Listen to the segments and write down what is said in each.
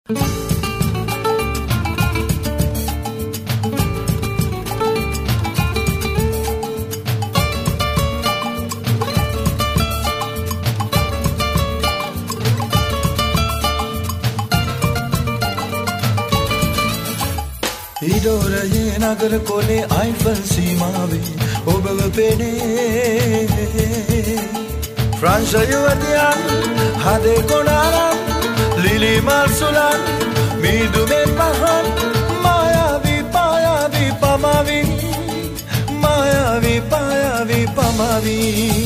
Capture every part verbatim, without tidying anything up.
ඉඩෝරයේ නගර කොලේ අයිෆල් සීමාවේ ඔබව පෙනේ ෆ්‍රාන්ස් යුවතියන් හදේ කොනාරන් ලිලි මල් සුලන් මීදුමේ පහන් මායාවී පායාවී පමාවී මායාවී පායාවී පමාවී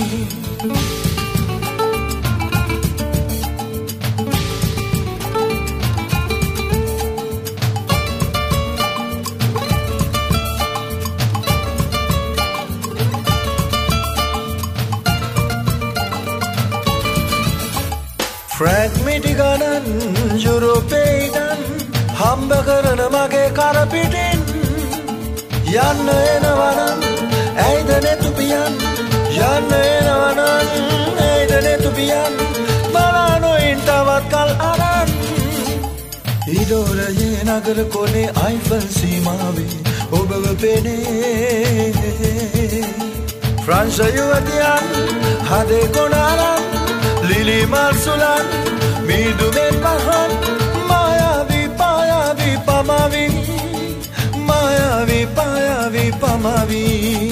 ෆ්‍රැග්මිටි ගණන් යුරෝපේයිටන් හම්බ කරන මගේ කරපිටින් යන්න එනවනන් ඇයිද නෙතුපියන් යන්න එනවනන් ඇයිද නෙතුපියන් බලානොයින් තවත් කල් අරන් ඉඩෝරයේ නගර කොලේ අයිෆල් සීමාවේ ඔබව පෙනේ ෆ්‍රාන්ස් යුවතියන් හදේ කොනාරන් ලිලි මල් සුලන් මීදුමෙන් පහන් මායාවී පායාවී පමාවී මායාවී පායාවී පමාවී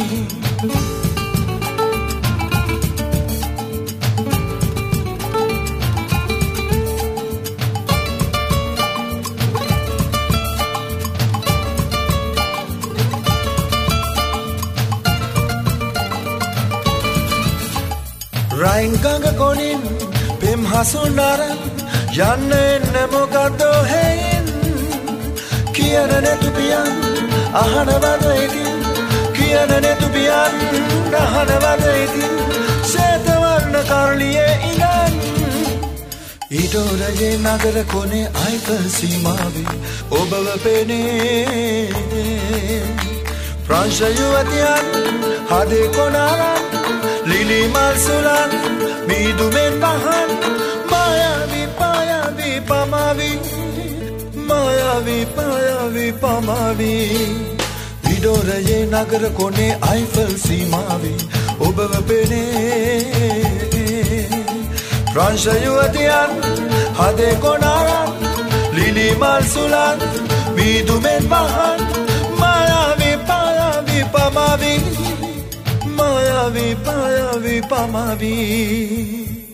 රයින් ගඟ කොනින් පෙම් හසුනරන් යන්න එන්න මොකද්දෝ හේයින් කියන නෙතුපියන් අහනවද ඉතින් කියන නෙතුපියන් අහනවද ඉතින් ශේතවර්ණ කරලියේ ඉඳන් ඉඩෝරයේ නගර කොනේ අයිෆල් සීමාවේ ඔබව පෙනේ ෆ්‍රාන්ස් යුවතියන් හදේ කොනාරන් ලිලි මල් සුලන් මීදුමෙන් පහන් මායාවී පායාවී පමාවී මායාවී පායාවී පමාවී ඉඩෝරයේ නගර කොනේ අයිෆල් සීමාවේ ඔබව පෙනේ ෆ්‍රාන්ස් යුවතියන් හදේ කොනාරන් ලිලි මල් සුලන් මීදුමෙන් පහන් මායාවී පායාවී පමාවී මායාවී පායාවී පමාවී